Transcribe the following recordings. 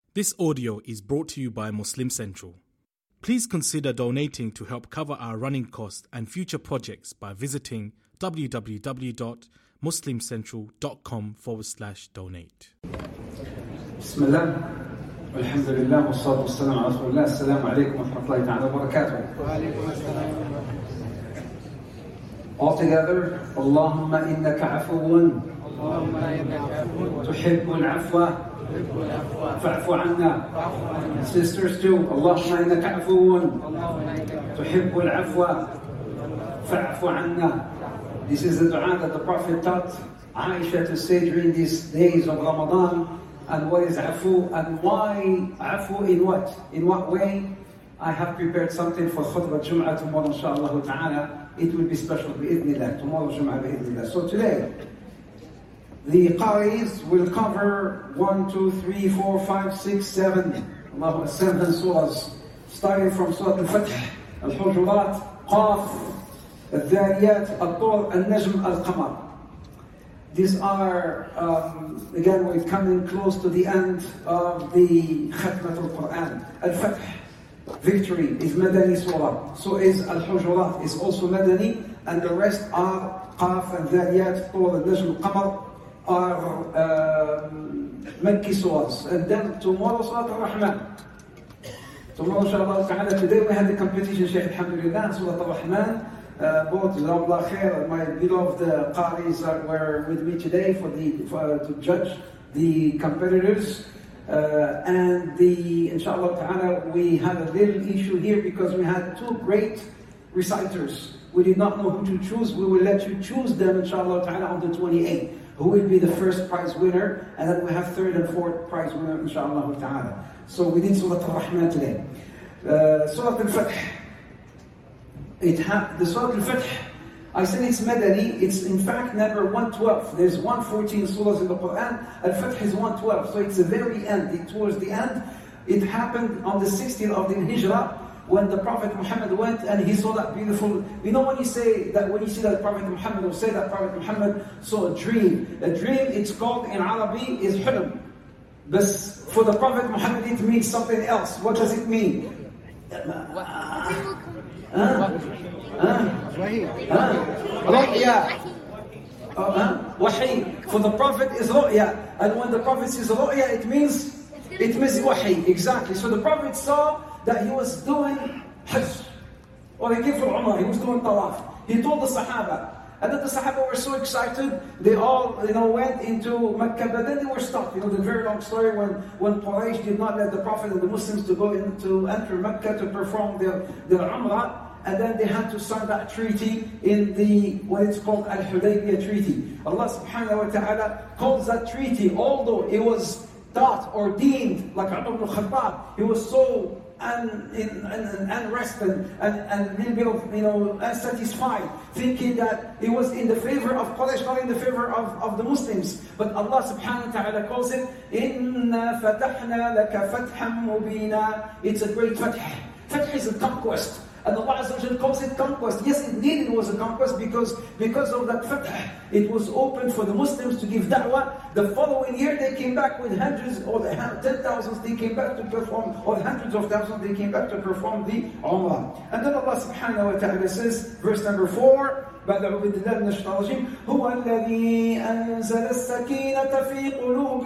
This audio is brought to you by Muslim Central. Please consider donating to help cover our running costs and future projects by visiting www.muslimcentral.com/donate. Bismillah, alhamdulillah, wassalatu wassalamu ala rasulillah. Assalamu alaikum wa rahmatullahi ta'ala wa barakatuh. All together, Allahumma innaka afuwun tuhibbul afwa fa'fu anna. Sisters too, Allahumma innaka afuwun tuhibbul afwa fa'fu anna. This is the dua that the Prophet taught Aisha to say during these days of Ramadan. And what is afu and why afu in what? In what way? I have prepared something for khutbah Jum'ah tomorrow, inshallah ta'ala. It will be special bi'idhnillah. Tomorrow Jum'ah bi'idhnillah. So today, the qaris will cover 1, 2, 3, 4, 5, 6, 7. 7 surahs. Starting from Surah Al-Fath, Al-Hujurat, Qaf, Al-Dhariyat, Al-Tur, Al-Najm, Al-Qamar. These are, again, we're coming close to the end of the Khatmat al-Quran. Al-Fath, victory, is Madani Surah. So is Al-Hujurat, is also Madani. And the rest are Qaf and Dhariyat, Tur, Al-Najm, Al-Qamar, are Makki surahs. And then tomorrow, Surah Al-Rahman. Tomorrow, inshallah ta'ala, today we had the competition, Shaykh Alhamdulillah, Surah Al-Rahman. Both Jazakallah Khair, my beloved qaris were with me today to judge the competitors. Inshallah ta'ala, we had a little issue here because we had two great reciters. We did not know who to choose. We will let you choose them, inshallah ta'ala, on the 28th. Who will be the first prize winner, and then we have third and fourth prize winner, inshallah ta'ala. So we did Surah Al-Rahman today. Surah Al-Fath. The Surah Al-Fath, I said it's Madani, it's in fact number 112. There's 114 surahs in the Quran, Al-Fath is 112, so it's the very end, towards the end. It happened on the 16th of the Hijrah, when the Prophet Muhammad went and he saw that beautiful, you know when you see that Prophet Muhammad, or say that Prophet Muhammad saw a dream, it's called in Arabic is hulm. But for the Prophet Muhammad it means something else. What does it mean? Ru'ya. Wahi. For the Prophet is ru'ya. And when the Prophet says ru'ya, it means wahi. Exactly. So the Prophet saw that he was doing hajj. Or he came from Umrah, he was doing tawaf. He told the Sahaba. And then the Sahaba were so excited, they all went into Mecca, but then they were stopped. The very long story when Quraysh did not let the Prophet and the Muslims to enter Mecca to perform their Umrah, and then they had to sign that treaty in what it's called Al-Hudaybiyah Treaty. Allah subhanahu wa ta'ala calls that treaty, although it was thought or deemed, like Umar ibn Khattab, he was so unrested and a little bit of unsatisfied, thinking that it was in the favor of Quraysh, not in the favor of the Muslims. But Allah subhanahu wa ta'ala calls it Inna fatahna laka fathan mubina. It's a great fath. Fath is a conquest. And Allah Azza wa Jalla calls it conquest. Yes, indeed it was a conquest because of that fath. It was open for the Muslims to give da'wah. The following year they came back with hundreds or 10,000s they came back to perform, or hundreds of thousands they came back to perform the Umrah. And then Allah subhanahu wa ta'ala says, verse number 4, بعد أعوذ بالله من الشيطان الرجيم هو الذي أنزل السكينة في قلوب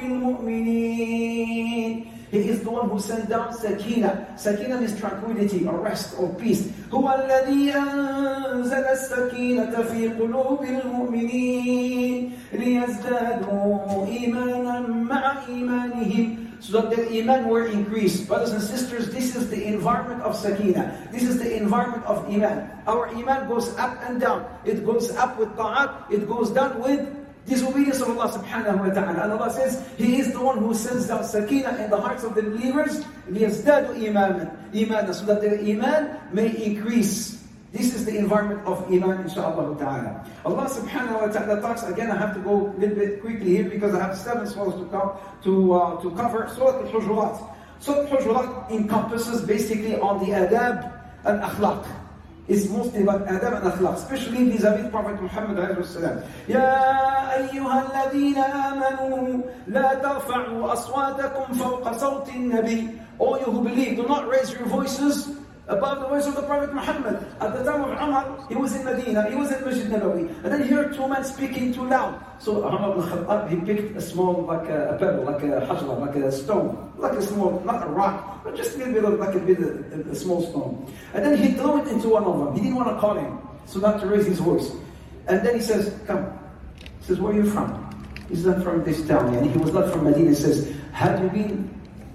المؤمنين. He is the one who sent down Sakina. Sakina means tranquility or rest or peace. هو الذي أنزل السكينة في قلوب المؤمنين ليزدادوا إيمانا مع إيمانهم, so that their iman were increased. Brothers and sisters, this is the environment of Sakina. This is the environment of iman. Our iman goes up and down. It goes up with ta'at, it goes down with disobedience of Allah subhanahu wa ta'ala. And Allah says, He is the one who sends down Sakina in the hearts of the believers, لِيَزْدَادُوا إِيمَانًا, so that their iman may increase. This is the environment of iman, inshaAllah ta'ala. Allah subhanahu wa ta'ala talks, again I have to go a little bit quickly here because I have 7 surahs to cover. Surah Al-Hujurat. Surah Al-Hujurat encompasses basically on the adab and akhlaq. It's mostly about adab and akhlaq, especially vis-a-vis Prophet Muhammad alayhi wasallam. Ya ayyuha alladhina amanu la tarfa'u aswatakum fawqa sawti an-nabi. All you who believe, do not raise your voices above the voice of the Prophet Muhammad. At the time of Umar, he was in Medina, he was in Masjid Nabawi, and then he heard two men speaking too loud. So Umar ibn Khattab, he picked a small, like a pebble, like a hajra, like a stone, like a small, not a rock, but just a little bit like a small stone. And then he threw it into one of them. He didn't want to call him, so not to raise his voice. And then he says, come. He says, where are you from? He says, I'm from this town. And he was not from Medina. He says, have you been?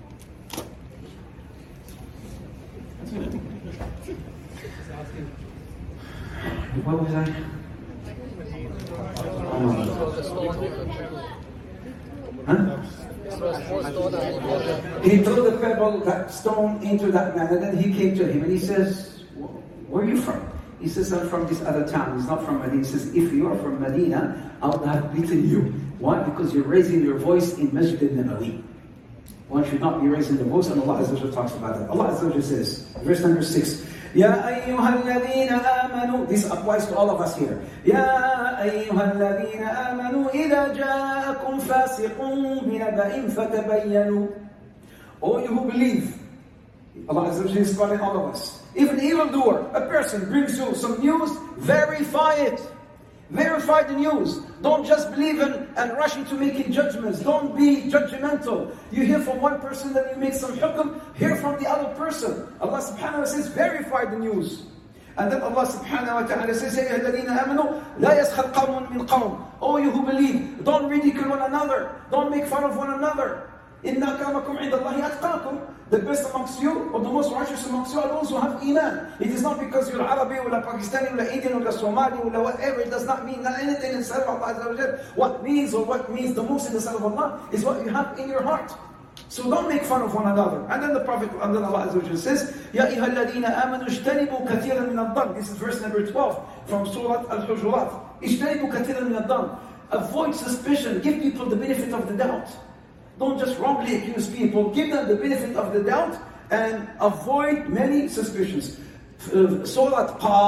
What was I? He threw the pebble, that stone, into that man, and then he came to him and he says, where are you from? He says, I'm from this other town. He's not from Medina. He says, if you are from Medina, I would have beaten you. Why? Because you're raising your voice in Masjid al-Nabawi. One should not be raising the voice, and Allah Azza wa Jalla talks about that. Allah Azza wa Jalla says, verse number 6, Ya ayyuha alladhina amanu. This applies to all of us here. Ya ayyuha alladhina amanu idha ja'akum fasiqun binaba'in fatabayyanu. All you who believe, Allah Azza wa Jalla is calling all of us. If an evildoer, a person brings you some news, verify it. Verify the news. Don't just believe and rush into making judgments. Don't be judgmental. You hear from one person, then you make some hukm. Hear from the other person. Allah subhanahu wa ta'ala says, verify the news. And then Allah subhanahu wa ta'ala says, Ya ayyuhalladhina amanu, la yaskhar qawmun min qawm. Oh, you who believe, don't ridicule one another. Don't make fun of one another. Inna akramakum indallahi atqakum. The best amongst you, or the most righteous amongst you, are those who have iman. It is not because you're Arabi, or Pakistani, or Indian, or Somali, or whatever. It does not mean anything in the sight of Allah. What means the most in the sight of Allah is what you have in your heart. So don't make fun of one another. And then the Prophet, and then Allah Azza wa Jalla says, Ya ayyuhalladhina amanu ijtanibu kathiran min ad-dhann. This is verse number 12 from Surah Al-Hujurat. Ijtanibu kathiran min ad-dhann. Avoid suspicion. Give people the benefit of the doubt. Don't just wrongly accuse people. Give them the benefit of the doubt and avoid many suspicions. Surah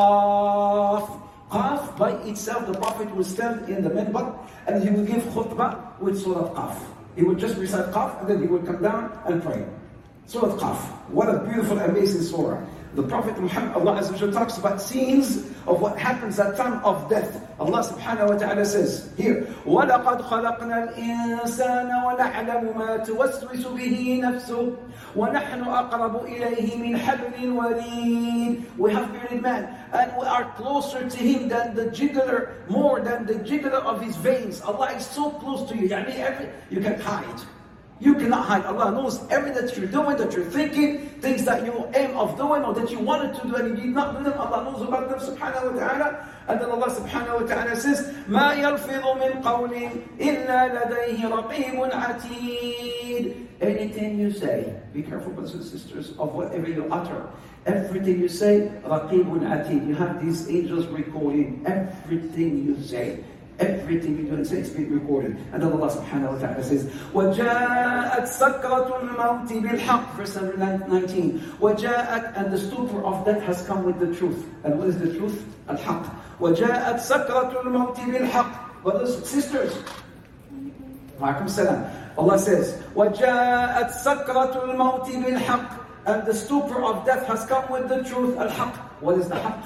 Qaf. Qaf by itself, the Prophet will stand in the minbar and he will give khutbah with Surah Qaf. He would just recite Qaf and then he would come down and pray. Surah Qaf. What a beautiful, amazing surah. The Prophet Muhammad, Allah Azza wa Jalla talks about scenes of what happens at time of death. Allah subhanahu wa ta'ala says here, وَلَقَدْ خَلَقْنَا الْإِنسَانَ وَنَعْلَمُ مَا تُوَسْوِسُ بِهِ نَفْسُهُ وَنَحْنُ أَقْرَبُ إِلَيْهِ مِنْ حَبْلِ الْوَرِيدِ. We have created man, and we are closer to him than the jiggler, more than the jiggler of his veins. Allah is so close to you. You can hide. You cannot hide. Allah knows everything that you're doing, that you're thinking, things that you aim of doing or that you wanted to do and you did not do them. Allah knows about them subhanahu wa ta'ala. And then Allah subhanahu wa ta'ala says, مَا يَلْفِظُ مِنْ قَوْلٍ إِلَّا لَدَيْهِ رَقِيبٌ عَتِيدٌ. Anything you say, be careful, brothers and sisters, of whatever you utter. Everything you say, رَقِيبٌ عَتِيدٌ. You have these angels recording everything you say. Everything you do and say is being recorded. And then Allah subhanahu wa ta'ala says, وَجَاءَتْ سَكْرَةُ الْمَوْتِ بِالْحَقِّ. Verse 19. وَجَاءَتْ, and the stupor of death has come with the truth. And what is the truth? Al-Haqq. وَجَاءَتْ سَكْرَةُ الْمَوْتِ بِالْحَقِّ. Brothers and sisters, Wa'alaikum salam. Allah says, وَجَاءَتْ سَكْرَةُ الْمَوْتِ بِالْحَقِّ. And the stupor of death has come with the truth. Al-Haqq. What is the Haqq?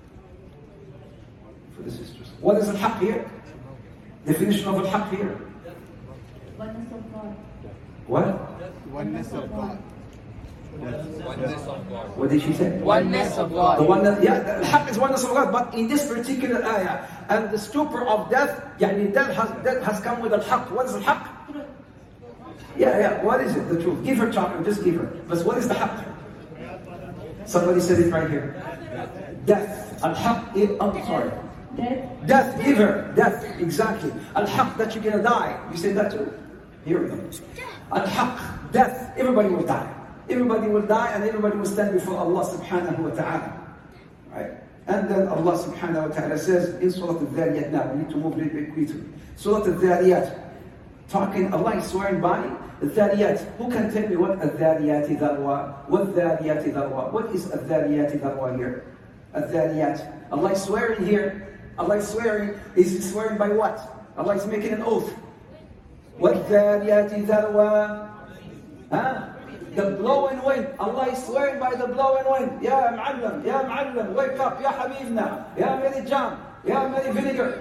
For the sisters. What is Al-Haqq here? Definition of Al-Haqq here. Oneness of God. What? Oneness of God. Oneness of God. What did she say? Oneness of God. The oneness, yeah, Al-Haqq is oneness of God, but in this particular ayah, and the stupor of death, death has come with Al-Haqq. What is Al-Haqq? Yeah, what is it? The truth. Give her chocolate, just give her. But what is the Haqq? Somebody said it right here. Death. Al-Haqq, I'm sorry. Death, give her. Death, exactly. Al-Haqq, that you're going to die. You said that too? Here we go. Al-Haqq, death. Everybody will die. Everybody will die and everybody will stand before Allah subhanahu wa ta'ala. Right? And then Allah subhanahu wa ta'ala says in Surah Al-Dhariyat, now we need to move a little bit quickly. Surah Al-Dhariyat, talking, Allah is swearing by Al-Dhariyat. Who can tell me what Al-Dhariyati Dharwa? What Dhariyati Dharwa? What is Al-Dhariyati Dharwa here? الذاريات. Allah is swearing here. Allah is swearing. Is he swearing by what? Allah is making an oath. وَالذَّارِيَاتِ ذَرْوًا. The blowing wind. Allah is swearing by the blowing wind. Ya Mu'allam, Ya Mu'allam, wake up, Ya Habibna, Ya Mary Jam, Ya Mary Vinegar.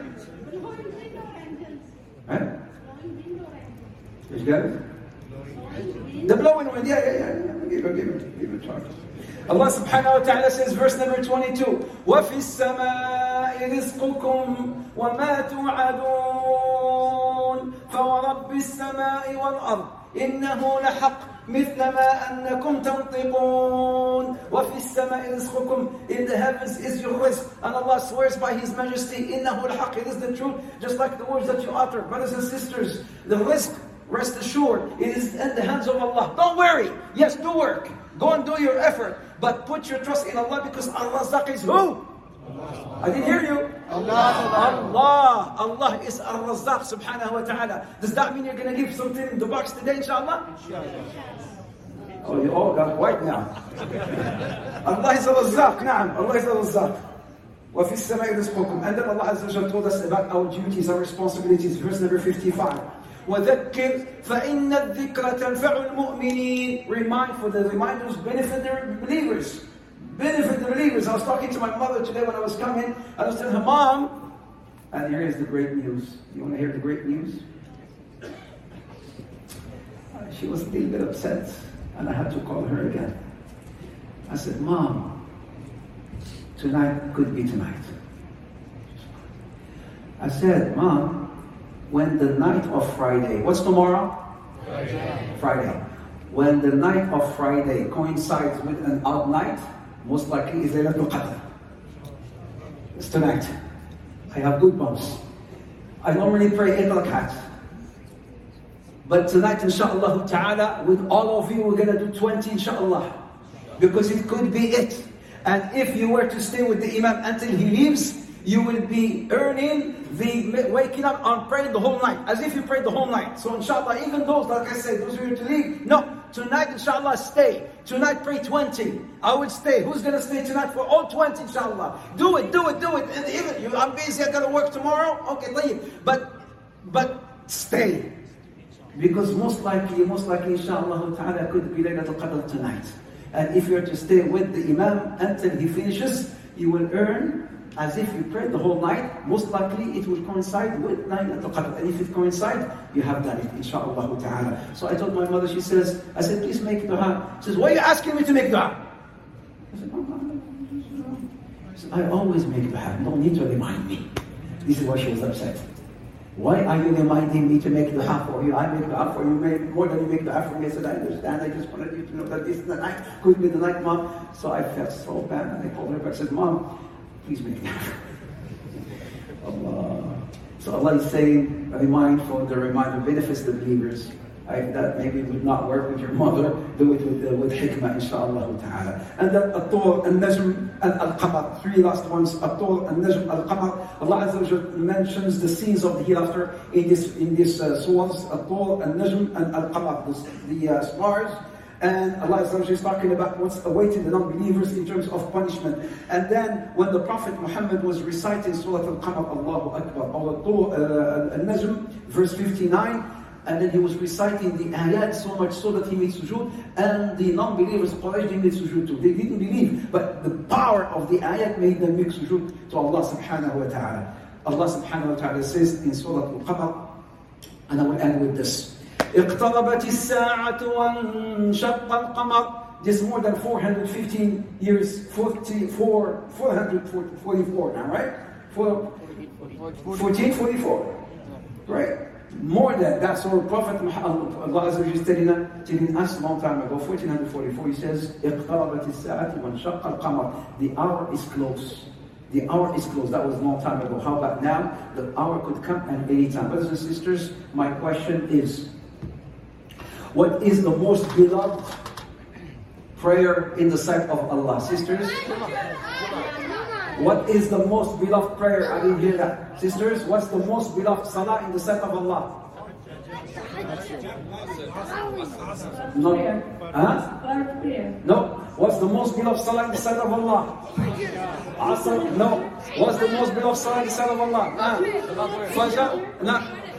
You got it? The blowing wind, yeah. Give it a try. Allah subhanahu wa ta'ala says, verse number 22, وَفِي السَّمَاءِ رِزْقُكُمْ وَمَا تُوعَدُونَ فَوَرَبِّ السَّمَاءِ وَالْأَرْضِ إِنَّهُ لَحَقٌّ مثل ما أنكم تنطقون وفي السماء رزقكم. In the heavens is your rizq, and Allah swears by His Majesty, إنه الحق, it is the truth, just like the words that you utter. Brothers and sisters, the rizq, rest assured, it is in the hands of Allah. Don't worry. Yes, do work. Go and do your effort, but put your trust in Allah, because Ar-Razzaq is who? I didn't hear you. Allah is Ar-Razzaq subhanahu wa ta'ala. Does that mean you're going to give something in the box today, inshallah? Oh, you all got white now. Allah is Ar-Razzaq, na'am. Allah is Ar-Razzaq. وَفِي السَّمَاءِ رِزْقُكُمْ. And then Allah Azza wa Jalla told us about our duties, our responsibilities. Verse number 55. وَذَكِّرْ فَإِنَّ الذِّكْرَ تَنْفَعُ الْمُؤْمِنِينَ. Remind, for the reminders benefit the believers. Benefit the believers. I was talking to my mother today when I was coming. I was telling her, Mom, and here's the great news. You want to hear the great news? She was a little bit upset, and I had to call her again. I said, Mom, tonight could be tonight. I said, Mom, when the night of Friday, what's tomorrow? Friday. When the night of Friday coincides with an odd night, most likely is Laylatul Qadr. It's tonight. I have good bumps. I normally pray 8 rakat. But tonight, inshaAllah ta'ala, with all of you, we're going to do 20, inshaAllah. Because it could be it. And if you were to stay with the Imam until he leaves, you will be earning the waking up on praying the whole night, as if you prayed the whole night. So inshallah, even those, like I said, those who are to leave, no, tonight inshallah stay. Tonight pray 20. I would stay. Who's going to stay tonight for all 20 inshallah? Do it. And even I'm busy, I got to work tomorrow. Okay, leave. But stay. Because most likely inshallah ta'ala could be Laylatul Qadr tonight. And if you're to stay with the Imam until he finishes, you will earn as if you prayed the whole night. Most likely it will coincide with Laylatul Qadr. And if it coincides, you have done it, inshaAllah ta'ala. So I told my mother, I said, please make dua. She says, why are you asking me to make dua? I said, I always make dua. No need to remind me. This is why she was upset. Why are you reminding me to make dua for you? I make dua for you more than you make dua for me. I said, I understand. I just wanted you to know that this is the night. Could be the night, Mom. So I felt so bad. And I called her back. I said, Mom, please make dua. Allah. So Allah is saying, reminder benefits the believers. That maybe would not work with your mother. Do it with hikmah, inshaAllah ta'ala. And then At-Tur, An-Najm, and Al-Qamar. 3 last ones. At-Tur, An-Najm, Al-Qamar. Allah Azza wa Jalla mentions the scenes of the hereafter in this surahs. At-Tur, An-Najm, and Al-Qamar. The stars. And Allah Azza wa Jalla is talking about what's awaiting the non-believers in terms of punishment. And then when the Prophet Muhammad was reciting Surah Al-Qamar, Allahu Akbar, Al-Tur, Al-Najm, verse 59, and then he was reciting the ayat so much so that he made sujood, and the non-believers, Quraysh, they made sujood too. They didn't believe, but the power of the ayat made them make sujood to Allah subhanahu wa ta'ala. Allah subhanahu wa ta'ala says in Surah Al-Qamar, and I will end with this. اقتربت الساعة وانشق القمر. This is more than 415 years, 444 now, right? 1444, right? More than that. So Prophet Muhammad, Allah Azza wa Jalla is telling us a long time ago, 1444, he says, اقتربت الساعة وانشق القمر. The hour is close. The hour is close. That was a long time ago. How about now? The hour could come at any time. Brothers and sisters, my question is, what is the most beloved prayer in the sight of Allah? Sisters? What is the most beloved prayer? I didn't hear that. Sisters, what's the most beloved salah in the sight of Allah? No. Huh? No. What's the most beloved salah in the sight of Allah? Asr? No. What's the most beloved salah in the sight of Allah? Fajr? No.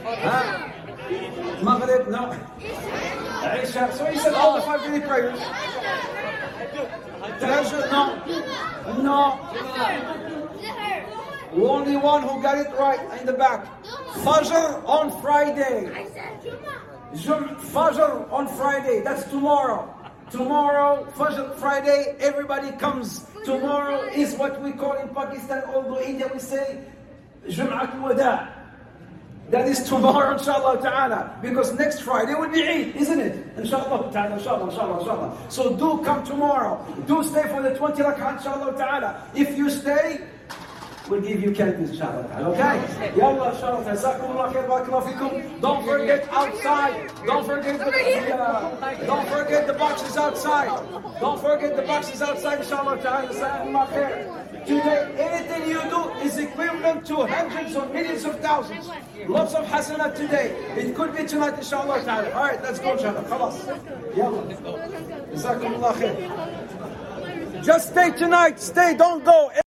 Maghrib? No. Isha? So he said all the 5 daily prayers. Treasure? No. No. Only one who got it right in the back. Fajr on Friday. Fajr on Friday. That's tomorrow. Tomorrow, Fajr Friday, everybody comes. Tomorrow is what we call in Pakistan, although India we say Jum'at al-Wada. That is tomorrow, inshallah ta'ala. Because next Friday will be Eid, isn't it? Inshallah ta'ala, inshallah. So do come tomorrow. Do stay for the 20 rak'ah, inshallah ta'ala. If you stay, we'll give you candies, inshallah ta'ala. Okay? Yallah, inshallah ta'ala. Jazakumullah khair, barakallahu fikum. Don't forget outside. Don't forget the boxes outside. Don't forget the boxes outside, inshallah ta'ala. Jazakumullah khair. Today, anything you do is equivalent to hundreds or millions of thousands. Lots of hasanat today. It could be tonight, inshallah ta'ala. Alright, let's go, inshallah. Khalas. Yallah. Jazakumullah khair. Just stay tonight. Stay, don't go.